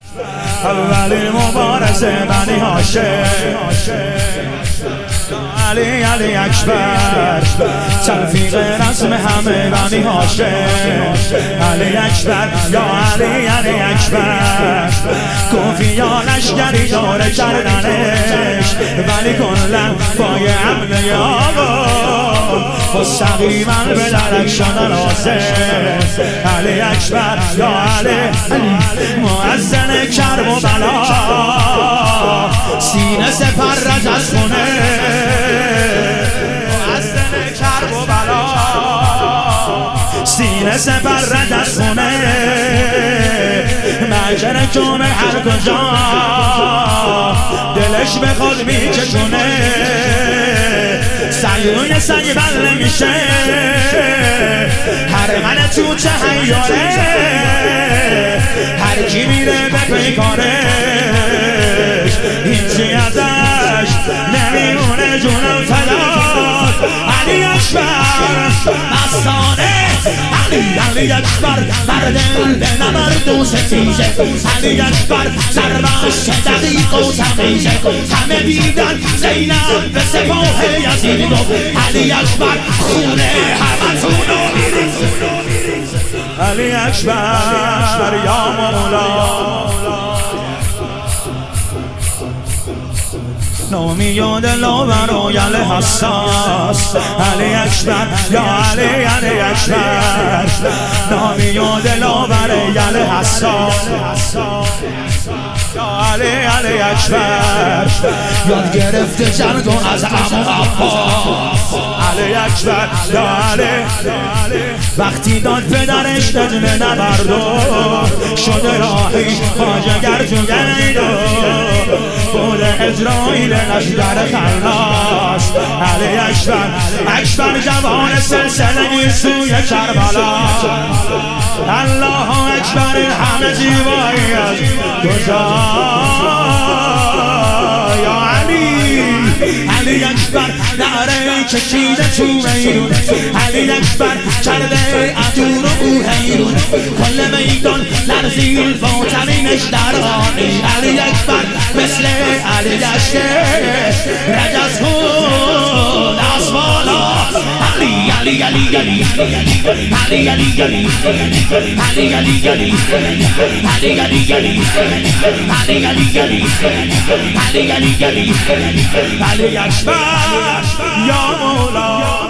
اولین مبارزه بنی هاشم علی علی اکبر تلفیق رسم همه بنی هاشم علی اکبر یا علی علی اکبر گفتی یا لشگری داره کردنش ولی کلا با یه عمله آقا مستقیما به درک شدن آسه علی اکبر یا علی مؤذن کرب و بلا سینه سپرد از خونه مؤذن کرب و بلا سینه سپرد از خونه مجر جمعه هر کجا دلش به خود میچشونه سیروی سنگ بل نمیشه هر من تو تحیاره هر کی میره به پیکارش هیچی ازش نمیمونه جونم فداد علی اکبر مستانه علی اکبر مرد به نبرد و ستیزه علی اکبر سرباش دقیق و تمیزه همه دیدن زینب به سپاه یزید گفت علی اکبر خونه همتونو علی اکبر یا مولا نامی و دلاور و یل حساس علی اکبر یا علی علی اکبر نامی و دلاور یل حساس یا علی علی اکبر یاد گرفته جنگ و از عمو عباس علی اکبر یا علی وقتی داد پدرش دجله نبردو شده راهی خواجه جوگیدو بود اجرائیل لشگر خلاص علی اکبر اکبر جوان سلسله سوی کربلا الله اکبر همه زیبایی از کجا یا علی علی اکبر نعره کشیده تو میدون علی اکبر کرده عدو رو او حیرون کل میدان لرزید با ترینش درانی علی اکبر مثل علی دشته رجز کن از بالا علی علی علی علی علی علی علی علی علی علی علی علی علی علی علی علی علی علی علی اکبر یا مولا